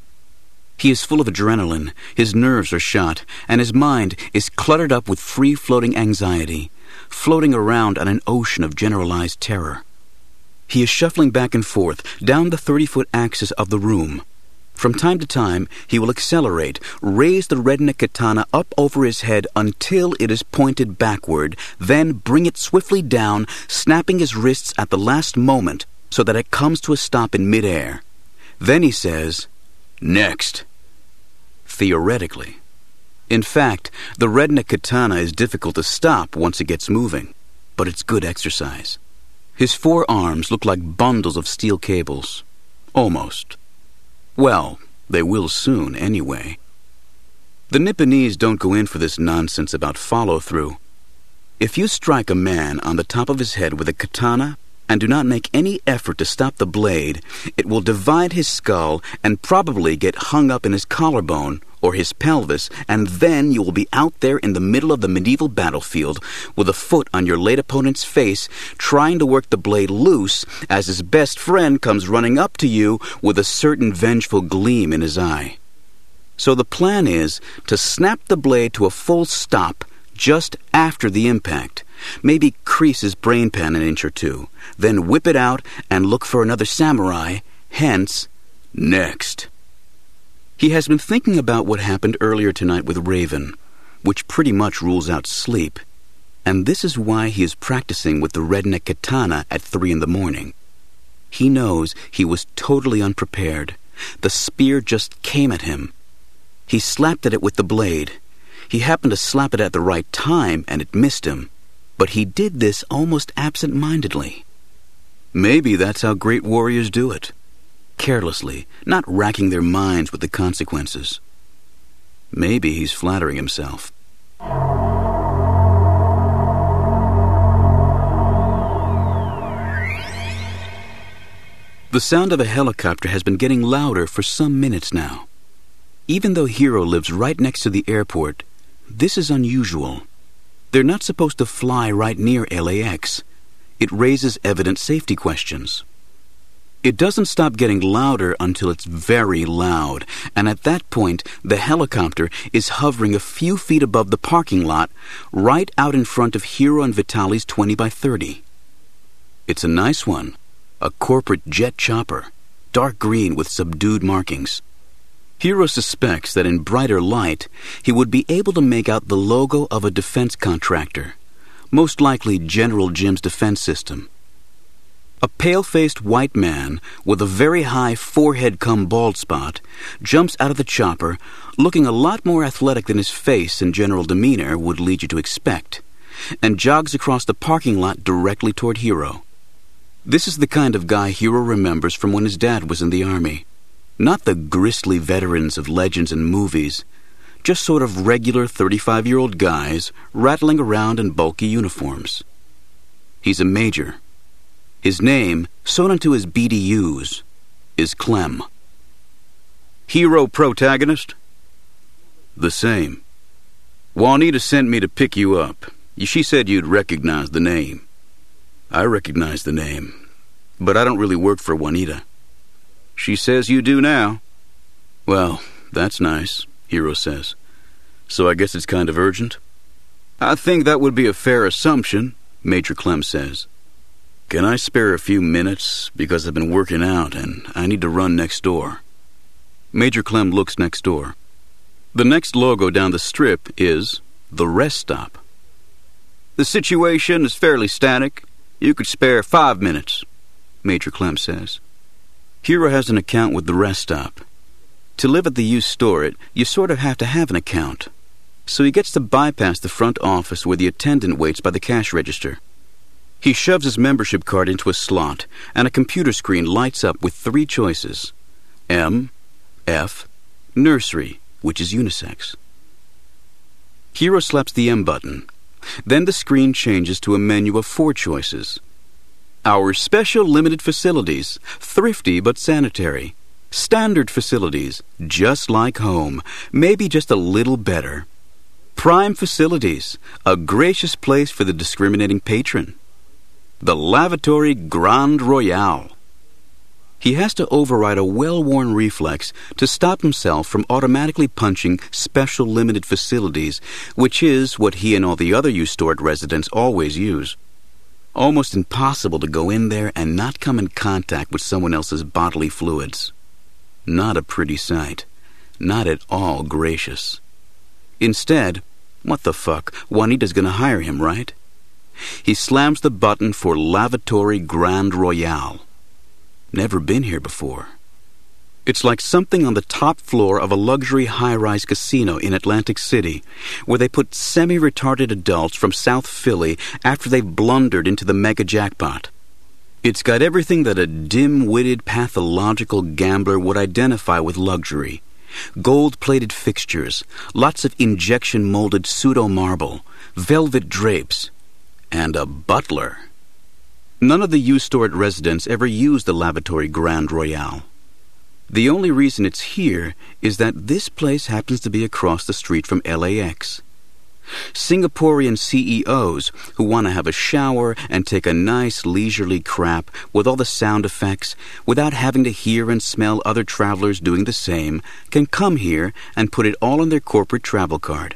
He is full of adrenaline, his nerves are shot, and his mind is cluttered up with free-floating anxiety, floating around on an ocean of generalized terror. He is shuffling back and forth down the 30-foot axis of the room. From time to time, he will accelerate, raise the redneck katana up over his head until it is pointed backward, then bring it swiftly down, snapping his wrists at the last moment so that it comes to a stop in midair. Then he says, "Next." Theoretically. In fact, the redneck katana is difficult to stop once it gets moving, but it's good exercise. His forearms look like bundles of steel cables. Almost. Well, they will soon anyway. The Nipponese don't go in for this nonsense about follow-through. If you strike a man on the top of his head with a katana and do not make any effort to stop the blade, it will divide his skull and probably get hung up in his collarbone or his pelvis, and then you will be out there in the middle of the medieval battlefield with a foot on your late opponent's face, trying to work the blade loose as his best friend comes running up to you with a certain vengeful gleam in his eye. So the plan is to snap the blade to a full stop just after the impact, maybe crease his brain pan an inch or two, then whip it out and look for another samurai, hence, next. He has been thinking about what happened earlier tonight with Raven, which pretty much rules out sleep, and this is why he is practicing with the redneck katana at 3 a.m. He knows he was totally unprepared. The spear just came at him. He slapped at it with the blade. He happened to slap it at the right time, and it missed him. But he did this almost absent-mindedly. Maybe that's how great warriors do it. Carelessly, not racking their minds with the consequences. Maybe he's flattering himself. The sound of a helicopter has been getting louder for some minutes now. Even though Hiro lives right next to the airport, this is unusual. They're not supposed to fly right near LAX. It raises evident safety questions. It doesn't stop getting louder until it's very loud, and at that point, the helicopter is hovering a few feet above the parking lot, right out in front of Hiro and Vitali's 20 by 30. It's a nice one, a corporate jet chopper, dark green with subdued markings. Hiro suspects that in brighter light, he would be able to make out the logo of a defense contractor, most likely General Jim's defense system. A pale-faced white man with a very high forehead-cum-bald spot jumps out of the chopper, looking a lot more athletic than his face and general demeanor would lead you to expect, and jogs across the parking lot directly toward Hiro. This is the kind of guy Hiro remembers from when his dad was in the army. Not the grisly veterans of legends and movies, just sort of regular 35-year-old guys rattling around in bulky uniforms. He's a major. His name, sewn onto his BDUs, is Clem. Hero protagonist? The same. Juanita sent me to pick you up. She said you'd recognize the name. I recognize the name, but I don't really work for Juanita. She says you do now. Well, that's nice, Hiro says. So I guess it's kind of urgent? I think that would be a fair assumption, Major Clem says. Can I spare a few minutes? Because I've been working out and I need to run next door. Major Clem looks next door. The next logo down the strip is the rest stop. The situation is fairly static. You could spare 5 minutes, Major Clem says. Hero has an account with the rest stop. To live at the used store, you sort of have to have an account. So he gets to bypass the front office where the attendant waits by the cash register. He shoves his membership card into a slot, and a computer screen lights up with 3 choices. M, F, Nursery, which is unisex. Hero slaps the M button. Then the screen changes to a menu of 4 choices. Our special limited facilities, thrifty but sanitary. Standard facilities, just like home, maybe just a little better. Prime facilities, a gracious place for the discriminating patron. The lavatory Grand Royale. He has to override a well-worn reflex to stop himself from automatically punching special limited facilities, which is what he and all the other U-Stored residents always use. Almost impossible to go in there and not come in contact with someone else's bodily fluids. Not a pretty sight. Not at all gracious. Instead, what the fuck, Juanita's gonna hire him, right? He slams the button for Lavatory Grand Royale. Never been here before. It's like something on the top floor of a luxury high-rise casino in Atlantic City, where they put semi-retarded adults from South Philly after they've blundered into the mega jackpot. It's got everything that a dim-witted pathological gambler would identify with luxury. Gold-plated fixtures, lots of injection-molded pseudo-marble, velvet drapes, and a butler. None of the U-Stored residents ever used the Lavatory Grand Royale. The only reason it's here is that this place happens to be across the street from LAX. Singaporean CEOs who want to have a shower and take a nice leisurely crap with all the sound effects without having to hear and smell other travelers doing the same can come here and put it all on their corporate travel card.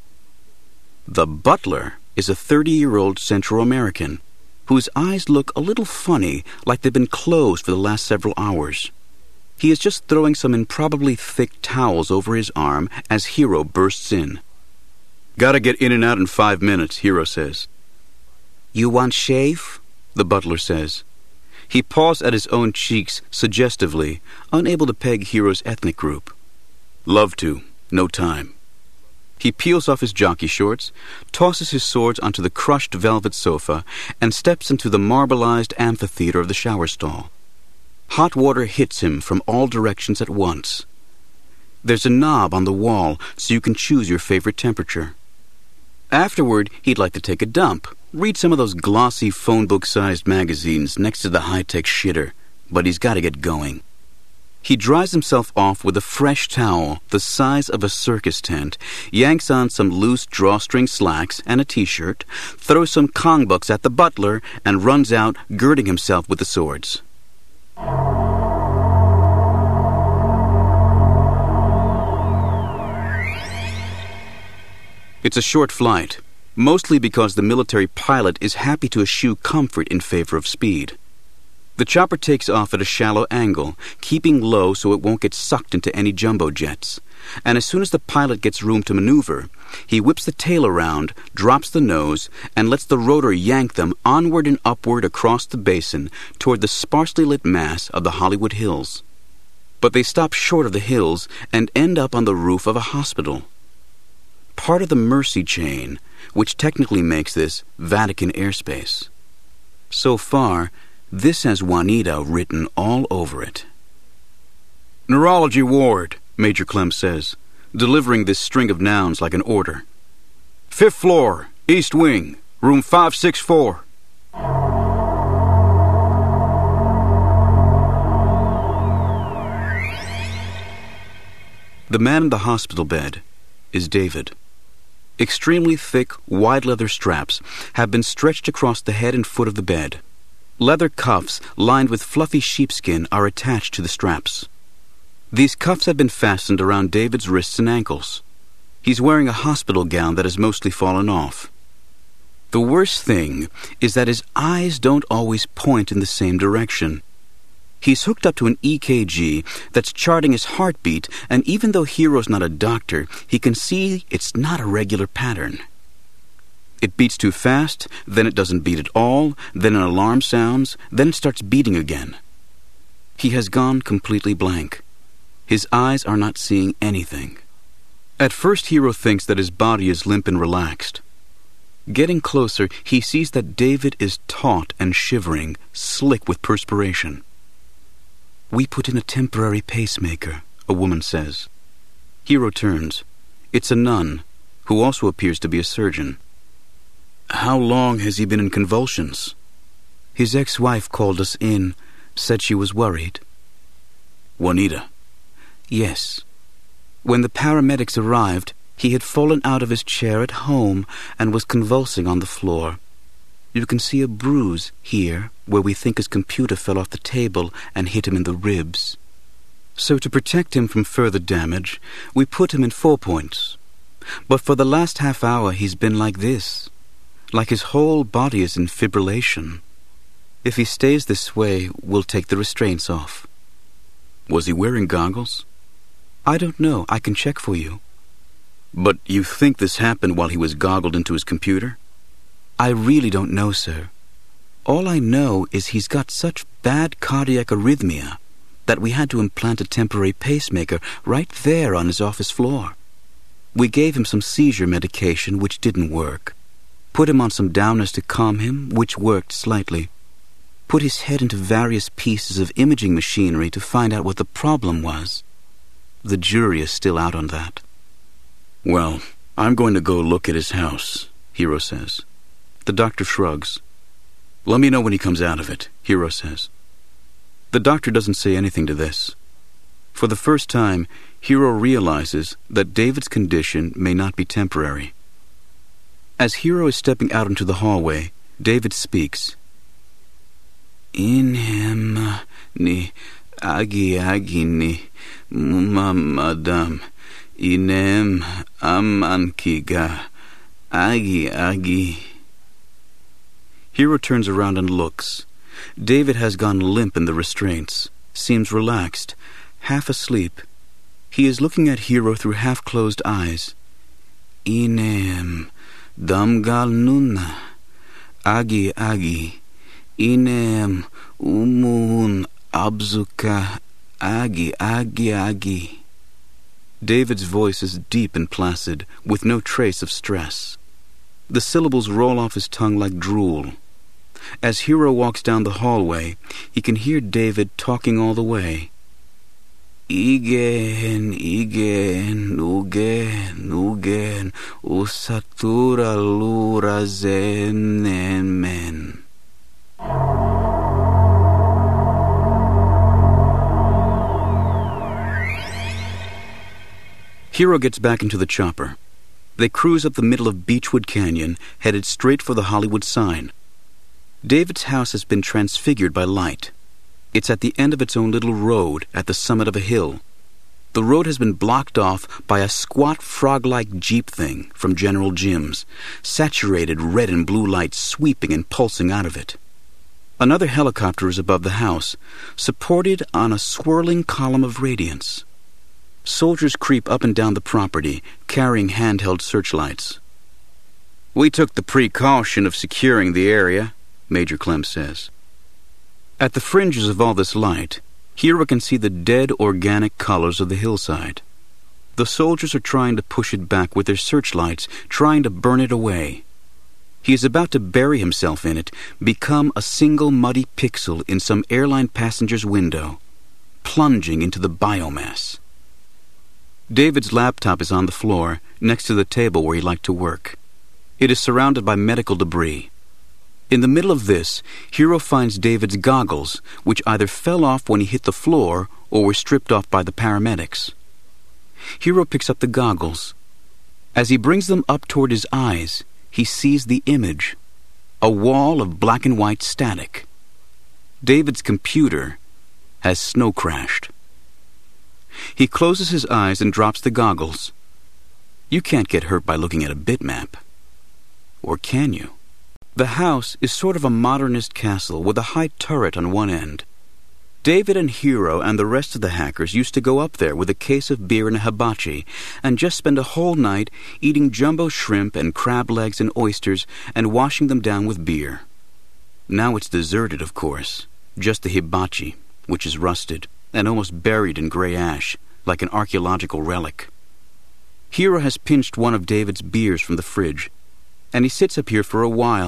The butler is a 30-year-old Central American whose eyes look a little funny, like they've been closed for the last several hours. He is just throwing some improbably thick towels over his arm as Hero bursts in. Gotta get in and out in 5 minutes, Hero says. You want shave? The butler says. He paws at his own cheeks suggestively, unable to peg Hero's ethnic group. Love to. No time. He peels off his jockey shorts, tosses his swords onto the crushed velvet sofa, and steps into the marbleized amphitheater of the shower stall. Hot water hits him from all directions at once. There's a knob on the wall so you can choose your favorite temperature. Afterward, he'd like to take a dump, read some of those glossy phone book-sized magazines next to the high-tech shitter, but he's got to get going. He dries himself off with a fresh towel the size of a circus tent, yanks on some loose drawstring slacks and a t-shirt, throws some Kongbuks at the butler, and runs out, girding himself with the swords. It's a short flight, mostly because the military pilot is happy to eschew comfort in favor of speed. The chopper takes off at a shallow angle, keeping low so it won't get sucked into any jumbo jets. And as soon as the pilot gets room to maneuver, he whips the tail around, drops the nose, and lets the rotor yank them onward and upward across the basin toward the sparsely lit mass of the Hollywood Hills. But they stop short of the hills and end up on the roof of a hospital. Part of the Mercy chain, which technically makes this Vatican airspace. So far, this has Juanita written all over it. Neurology ward, Major Clem says, delivering this string of nouns like an order. 5th floor, east wing, room 564. The man in the hospital bed is David. Extremely thick, wide leather straps have been stretched across the head and foot of the bed. Leather cuffs lined with fluffy sheepskin are attached to the straps. These cuffs have been fastened around David's wrists and ankles. He's wearing a hospital gown that has mostly fallen off. The worst thing is that his eyes don't always point in the same direction. He's hooked up to an EKG that's charting his heartbeat, and even though Hero's not a doctor, he can see it's not a regular pattern. It beats too fast, then it doesn't beat at all, then an alarm sounds, then it starts beating again. He has gone completely blank. His eyes are not seeing anything. At first, Hero thinks that his body is limp and relaxed. Getting closer, he sees that David is taut and shivering, slick with perspiration. "We put in a temporary pacemaker," a woman says. Hero turns. It's a nun, who also appears to be a surgeon. "How long has he been in convulsions?" "His ex-wife called us in, said she was worried." "Juanita?" "Yes. When the paramedics arrived, he had fallen out of his chair at home and was convulsing on the floor. You can see a bruise here where we think his computer fell off the table and hit him in the ribs. So to protect him from further damage, we put him in 4 points. But for the last half hour he's been like this, like his whole body is in fibrillation. If he stays this way, we'll take the restraints off." "Was he wearing goggles?" "I don't know. I can check for you." "But you think this happened while he was goggled into his computer?" "I really don't know, sir. All I know is he's got such bad cardiac arrhythmia that we had to implant a temporary pacemaker right there on his office floor. We gave him some seizure medication, which didn't work. Put him on some downers to calm him, which worked slightly. Put his head into various pieces of imaging machinery to find out what the problem was. The jury is still out on that." "Well, I'm going to go look at his house," Hero says. The doctor shrugs. "Let me know when he comes out of it," Hero says. The doctor doesn't say anything to this. For the first time, Hero realizes that David's condition may not be temporary. As Hero is stepping out into the hallway, David speaks. "Inem ni agi ni mumamadam inem amankiga agi." Hero turns around and looks. David has gone limp in the restraints, seems relaxed, half asleep. He is looking at Hero through half-closed eyes. "Inem damgal nunna agi inem umun abzuka agi. David's voice is deep and placid, with no trace of stress. The syllables roll off his tongue like drool. As Hero walks down the hallway, he can hear David talking all the way. Igen, ugen, usatura lura zenemen. Hero gets back into the chopper. They cruise up the middle of Beechwood Canyon, headed straight for the Hollywood sign. David's house has been transfigured by light. It's at the end of its own little road at the summit of a hill. The road has been blocked off by a squat frog-like Jeep thing from General Jim's, saturated red and blue light sweeping and pulsing out of it. Another helicopter is above the house, supported on a swirling column of radiance. Soldiers creep up and down the property, carrying handheld searchlights. "We took the precaution of securing the area," Major Clem says. At the fringes of all this light, Hero can see the dead organic colors of the hillside. The soldiers are trying to push it back with their searchlights, trying to burn it away. He is about to bury himself in it, become a single muddy pixel in some airline passenger's window, plunging into the biomass. David's laptop is on the floor, next to the table where he liked to work. It is surrounded by medical debris. In the middle of this, Hero finds David's goggles, which either fell off when he hit the floor or were stripped off by the paramedics. Hero picks up the goggles. As he brings them up toward his eyes, he sees the image, a wall of black and white static. David's computer has snow crashed. He closes his eyes and drops the goggles. You can't get hurt by looking at a bitmap. Or can you? The house is sort of a modernist castle with a high turret on one end. David and Hero and the rest of the hackers used to go up there with a case of beer and a hibachi and just spend a whole night eating jumbo shrimp and crab legs and oysters and washing them down with beer. Now it's deserted, of course. Just the hibachi, which is rusted and almost buried in gray ash, like an archaeological relic. Hero has pinched one of David's beers from the fridge, and he sits up here for a while